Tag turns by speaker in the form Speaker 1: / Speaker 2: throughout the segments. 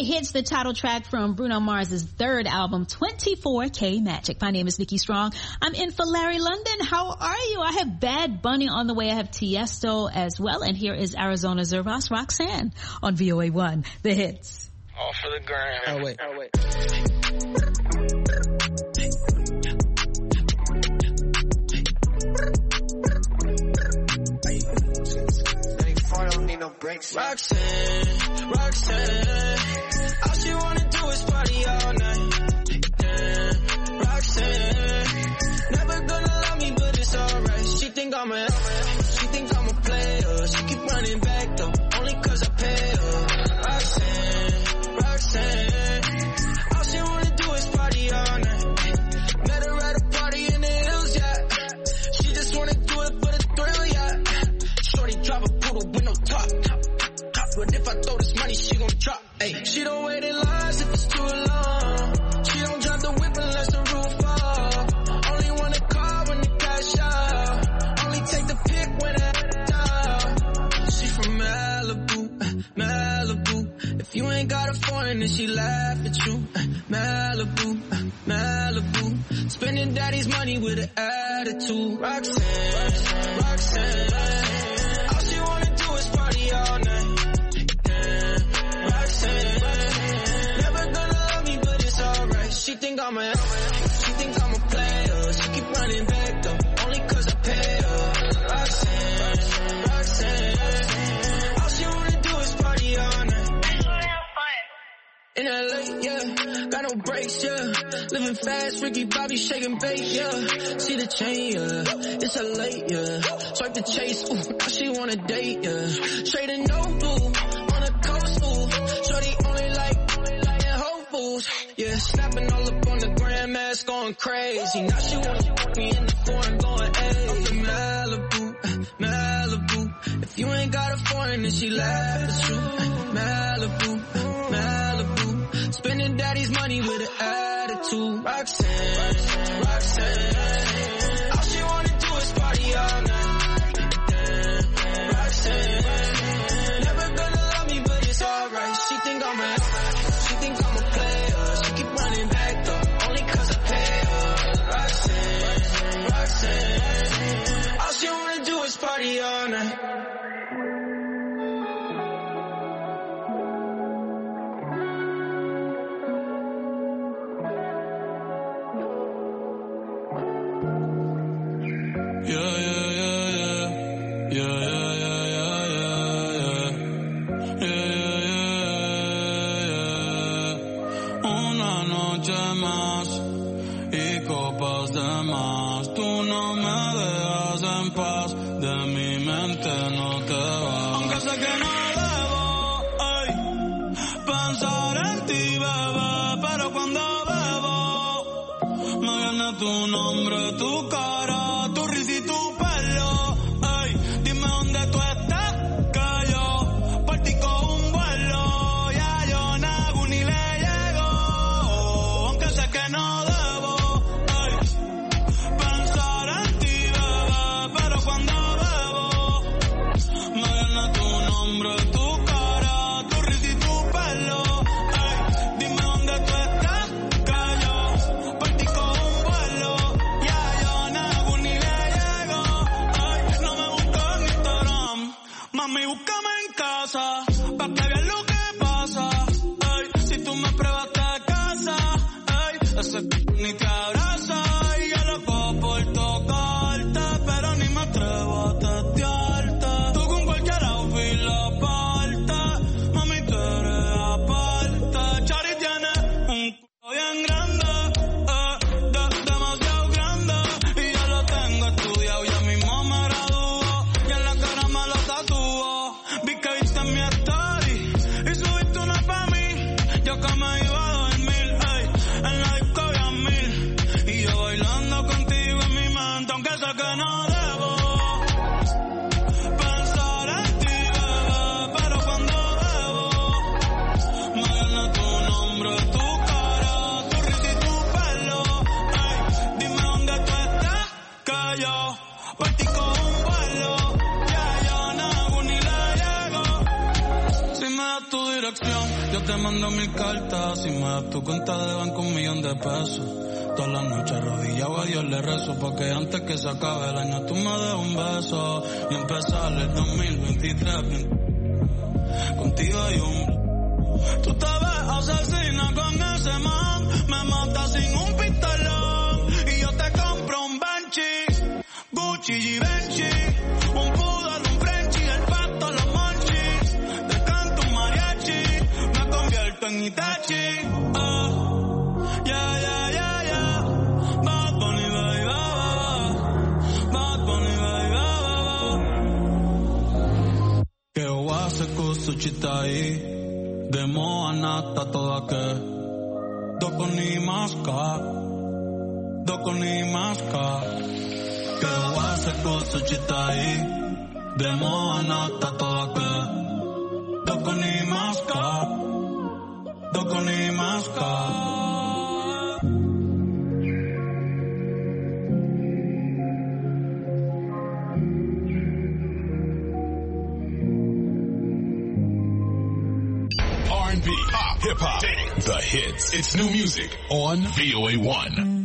Speaker 1: Everyday Hits, the title track from Bruno Mars' third album, 24K Magic. My name is Nikki Strong. I'm in for Larry London. How are you? I have Bad Bunny on the way. I have Tiesto as well. And here is Arizona Zervas, Roxanne on VOA1, The Hits.
Speaker 2: All for the gram.
Speaker 3: Oh, wait.
Speaker 4: No breaks.
Speaker 5: Roxanne, all she wanna do is party all night. Yeah. Roxanne, never gonna love me, but it's alright. She think I'm a player. She keep running back though, only cause I pay her. Roxanne, all she wanna do is party all night. Met her at a party in the hills, yeah. She just wanna do it for the thrill, yeah. Shorty drive a poodle with no top. But if I throw this money, she gon' drop. Ay. She don't wait in lines if it's too long. She don't drive the whip unless the roof off. Only want a car when the cash out. Only take the pick when it's out. She from Malibu. If you ain't got a foreign, then she laugh at you. Malibu. Spending daddy's money with an attitude. Roxanne. All she wanna do is party all night. Never gonna love me, but it's alright. She think I'm a player. She keep running back though, only cause I pay her. Roxanne, all she wanna do is party all night. In LA, yeah, got no brakes, yeah. Living fast, Ricky Bobby shaking bait, yeah. See the chain, yeah, it's a late, yeah. Swipe the chase, ooh, now she wanna date, yeah. Trading no blue on the coast, ooh. Shorty only like Whole Foods, yeah. Snapping all up on the grandmas, going crazy. Now she wanna fuck me in the foreign, going hey. Up in Malibu. If you ain't got a foreign, then she laugh at you. Malibu. Spending daddy's money with an attitude. Roxanne, all she wanna do is party all night. Roxanne, never gonna love me, but it's alright. She think I'm a player. She keep running back though, only cause I pay her. Roxanne, all she wanna do is party all night.
Speaker 6: Una noche más y copas de más. Tú no me dejas en paz, de mi mente no te vas. Aunque sé que no debo, ay, pensar en ti, bebé, pero cuando bebo me viene tu nombre, tu cara, tu risa y tu pelo. Ay, dime dónde tú estás, que yo por ti cojo un vuelo. Ya yo nago ni le llego, aunque sé que no debo, ay, pensar en ti, bebé, pero cuando bebo me viene tu nombre, tu cara, tu risa y tu pelo. Ay, dime dónde tú estás, que yo por ti cojo un vuelo. Ya yo nago ni le llego, ay, no me busques en Instagram, mami, búscame en casa, pa' que veas lo que pasa. Ay, si tú me pruebas te casa, ay, ese ni te abraza. Y yo loco por tocarte, pero ni me atrevo a testearte. Tú con cualquier outfit la parte, mami, tú eres aparte. Chari tiene un culo bien grande, demasiado grande, y ya lo tengo estudiado, ya mismo me graduó, y en la cara me lo tatúo. Vi que viste mi estado dirección. Yo te mando 1000 cartas. Si me das tu cuenta de banco, $1,000,000 de pesos. Todas las noches arrodillado a Dios le rezo, porque antes que se acabe el año tú me des un beso y empezar el 2023 contigo hay un... Tú te ves asesina con ese man, me mata sin un pistolón y yo te compro un Banshee, Gucci y Givenchy, un poodle, un Frenchie, el pato, los monchis, te canto un mariachi, me convierto en Itachi. Yeah, yeah, yeah, yeah. Bad Bunny, baby, Bad Bunny, baby, che oase kusu chitai, demo anata toda ke, doko ni maska, che oase kusu chitai, demo anata toda ke, doko ni maska.
Speaker 2: R&B, pop, hip-hop, dance, the hits. It's new music on VOA1.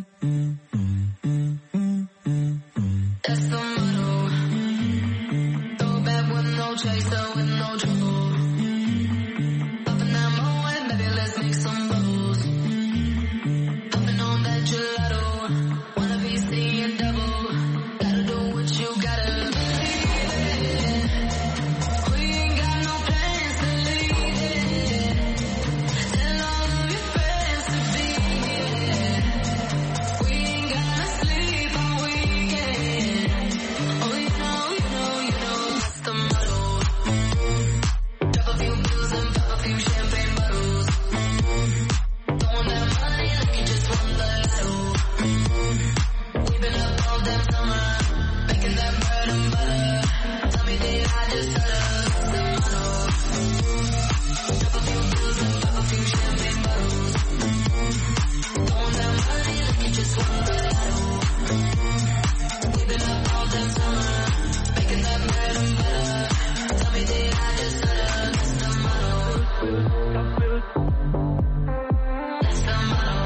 Speaker 3: That's the motto. Throw back with no chaser, with no trouble. Popping that Moet, baby, let's make some bubbles. Hopping on that gelato. Wanna be seeing double. Gotta do what you gotta. We ain't got no plans to leave it. Tell all of your friends to be here. We ain't gonna sleep all weekend. Oh, you know, that's the motto. Drop a few bills and pop a few champagne bottles. Throwing that money like you just won the lotto. We've been up all damn summer, making that bread and butter. Tell me, did I just stutter? That's the motto. Drop a few bills and pop a few champagne bottles. Throwing that money like you just won the lotto. We've been up all damn summer, making that bread and butter. Tell me, did I just stutter? That's the motto. That's the motto.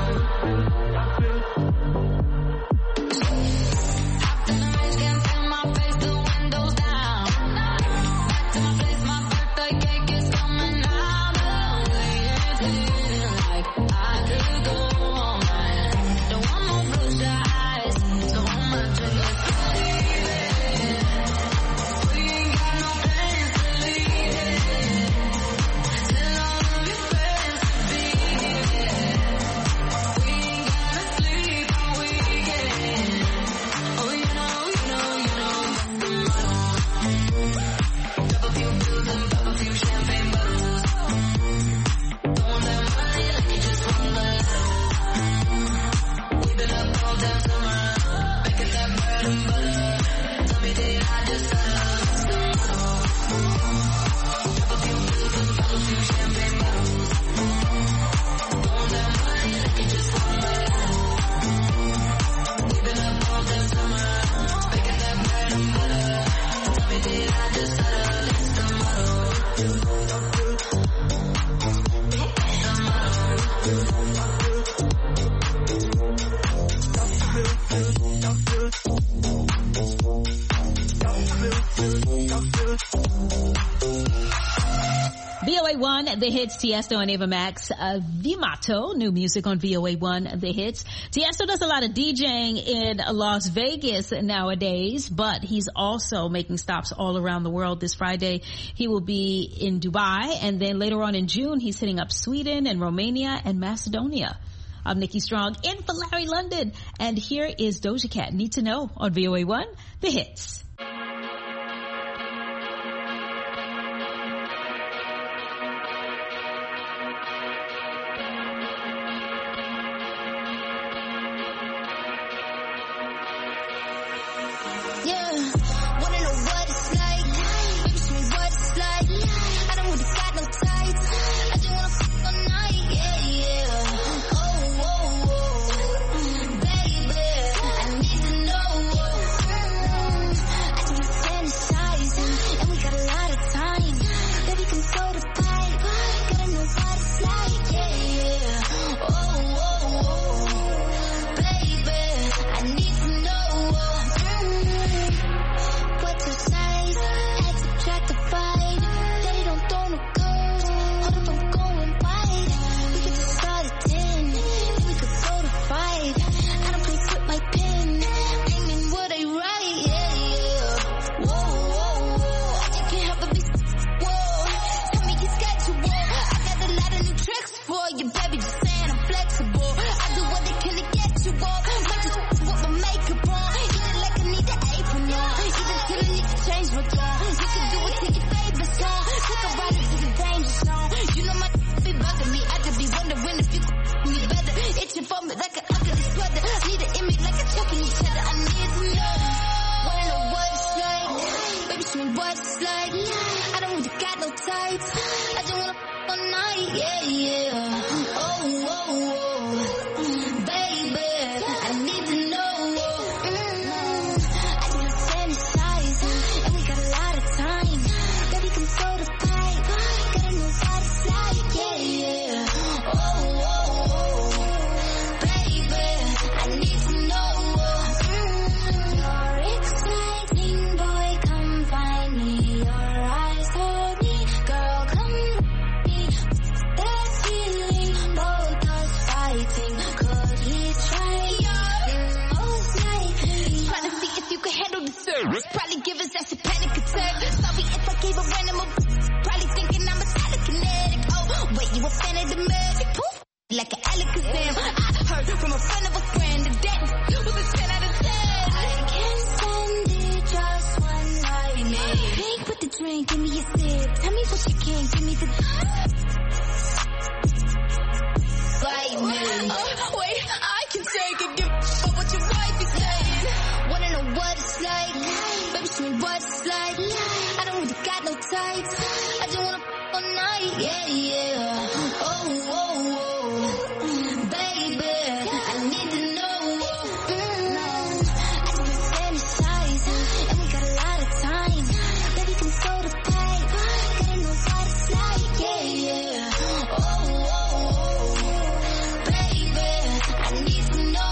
Speaker 3: Hopped in the range, can't feel my face, the windows down. Back to my place, my birthday cake is coming out the way. Feeling like I could go all night. Don't want no bloodshot eyes, so hold my drink, let's believe it. We ain't got no plans to leave it. Tell all of your friends to be here. We ain't gonna sleep all weekend. Oh, you know, that's the motto. Drop a few bills and pop a few champagne bottles. Throwing that money like you just won the lotto. We've been up all damn summer, making that bread and butter. Tell me, did I just stutter? That's the motto. Drop a few bills and pop a few champagne bottles. Throwing that money like you just won the lotto. We've been up all damn summer, making that bread and butter. Tell me, did I just stutter? That's the motto.
Speaker 1: VOA1, The Hits, Tiesto and Ava Max, Vimato, new music on VOA1, The Hits. Tiesto does a lot of DJing in Las Vegas nowadays, but he's also making stops all around the world. This Friday, he will be in Dubai, and then later on in June, he's hitting up Sweden and Romania and Macedonia. I'm Nikki Strong in for Larry London, and here is Doja Cat, Need to Know on VOA1, The Hits.
Speaker 3: Yeah, wanna know what it's like? Baby, show me what it's like. I don't really got no tights. I just wanna fuck all night. Yeah, yeah. Oh, oh, oh. Baby, I need to know. to your favorite song. Took a ride into the danger zone. You know my be bugging me. I just be wondering if you could me better. Itching for me like an ugly sweater. Need an image like a choking each other. I need to know. Wanna know what it's like? Baby, show me what it's like. I don't really got no tights. I just wanna all night. Yeah, yeah. Oh, oh, oh. Baby, I need to know. I just fantasize. And we got a lot of time. Baby, come throw the pipe. Gotta know what it's like. Yeah, yeah. Oh, oh, oh. Baby, I need to know. You're exciting, boy, come find me. Your eyes hold me, girl, come with me. That feeling, both us fighting. Could we try? Most likely. Trying to see if you can handle the service. Probably give us that panic attack. Sorry if I gave a random. Probably thinking I'm a telekinetic. Oh, wait, you a fan of the magic? Poof, like an Alakazam. I heard from a friend of a friend that that was a 10 out of 10. I can't stand it, just one night. Pink with the drink, give me a sip. Tell me what you can, give me the lightning. Wait, I can take it, give a what your wife is saying. Wanna know what it's like? Baby, show me what it's like. I don't really got no tights. I just wanna all night. Yeah, yeah. Oh, oh, oh. Baby, I need to know. I just fantasize. And we got a lot of time. Baby, come throw the pipe. Gotta know what it's like. Yeah, yeah. Oh, oh, oh. Baby, I need to know.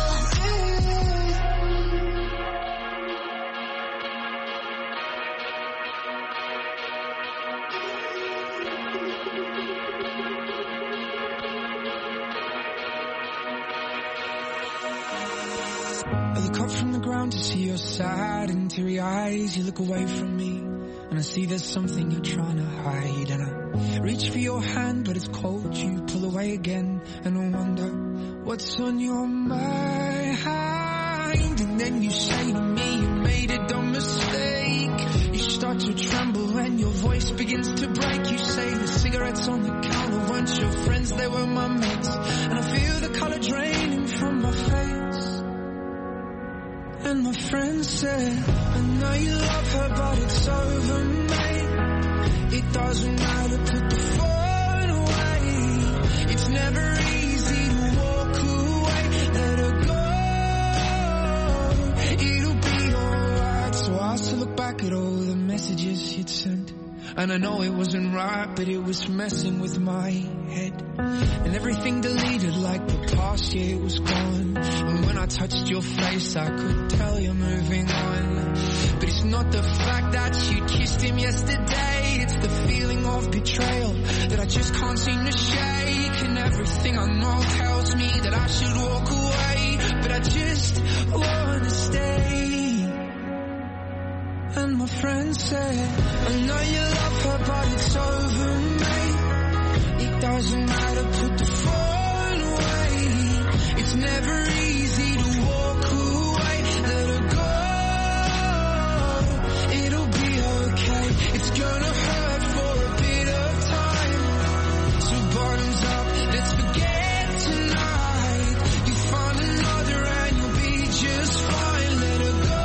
Speaker 5: I look up from the ground to see your sad and teary eyes. You look away from me, and I see there's something you're trying to hide. And I reach for your hand, but it's cold. You pull away again, and I wonder what's on your mind. And then you say to me, you made a dumb mistake. You start to tremble, and your voice begins to break. You say the cigarettes on the counter weren't your friends, they were my mates. And I feel the color draining from my face. And my friend said, I know you love her, but it's over, mate. It doesn't matter, put the phone away. It's never easy to walk away. Let her go, it'll be alright. So I asked to look back at all the messages you'd sent. And I know it wasn't right, but it was messing with my head. And everything deleted like the past year was gone. And when I touched your face, I could tell you're moving on. But it's not the fact that you kissed him yesterday. It's the feeling of betrayal that I just can't seem to shake. And everything I know tells me that I should walk away, but I just wanna stay. And my friend said, I know you love her, but it's over, mate. It doesn't matter, put the phone away. It's never easy to walk away. Let her go, it'll be okay. It's gonna hurt for a bit of time. So bottoms up, let's forget tonight. You find another and you'll be just fine. Let her go.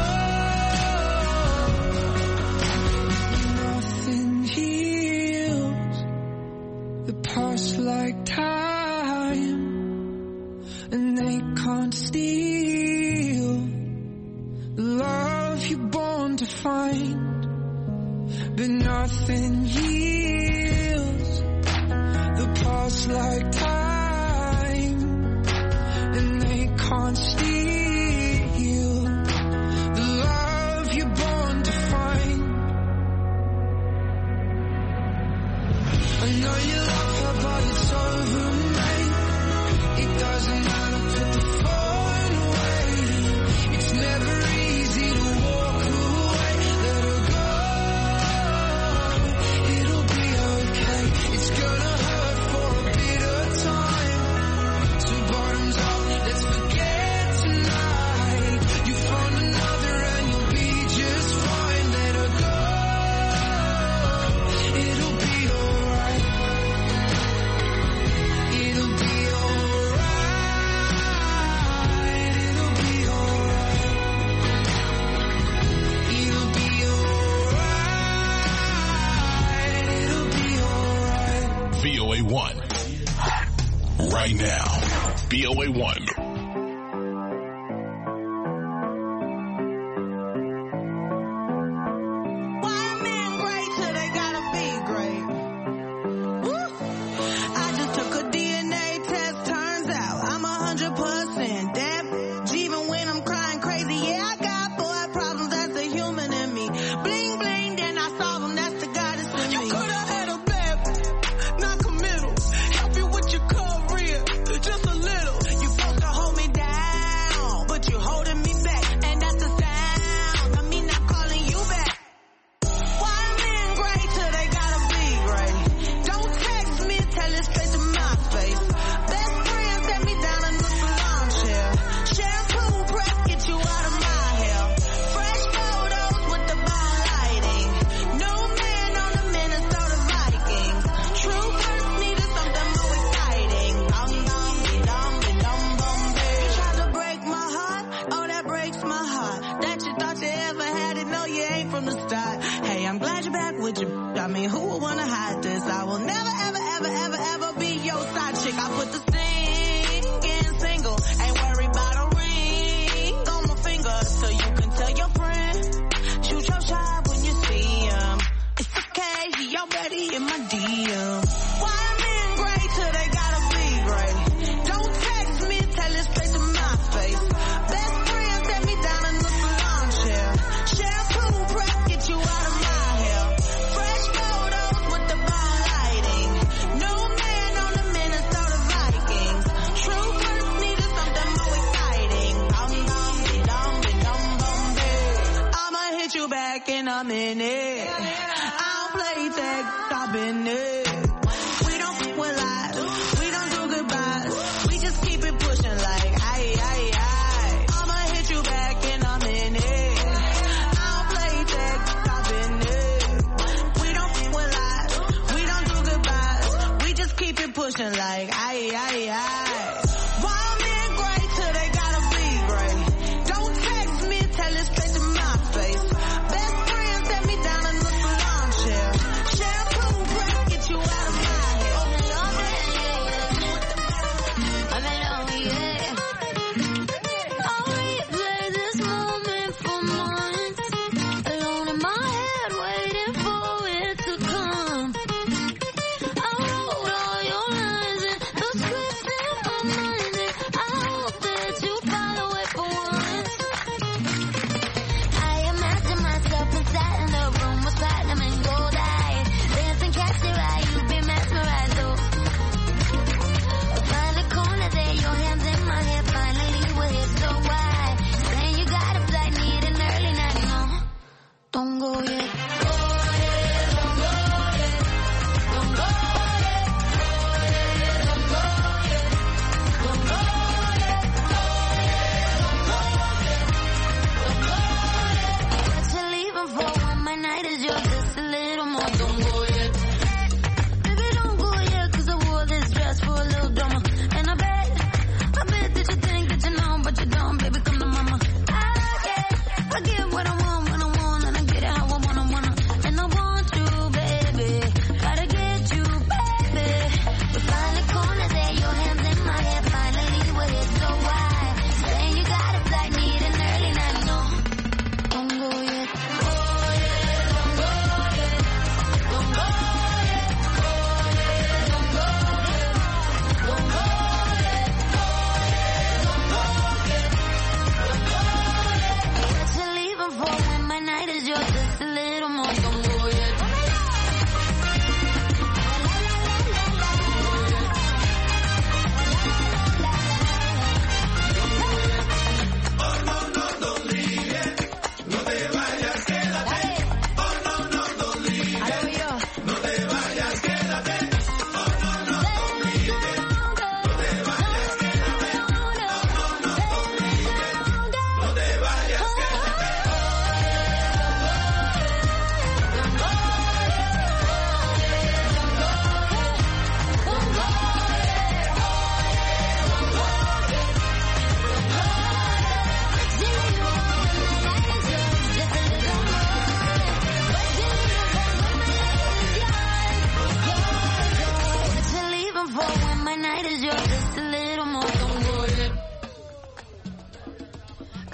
Speaker 5: Past like time, and they can't steal the love you're born to find. But nothing heals the past like time, and they can't steal the love you're born to find. I know you love her, but it's over, mate. It doesn't matter, put the phone away. It's never easy to walk away. Let her go, it'll be okay. It's gonna hurt for a bit of time. So bottoms up, let's forget tonight. You found another and you'll be just fine. Let her go.
Speaker 2: VOA1. Right now, VOA1.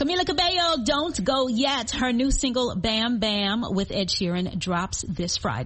Speaker 1: Camila Cabello, Don't Go Yet. Her new single, Bam Bam, with Ed Sheeran, drops this Friday.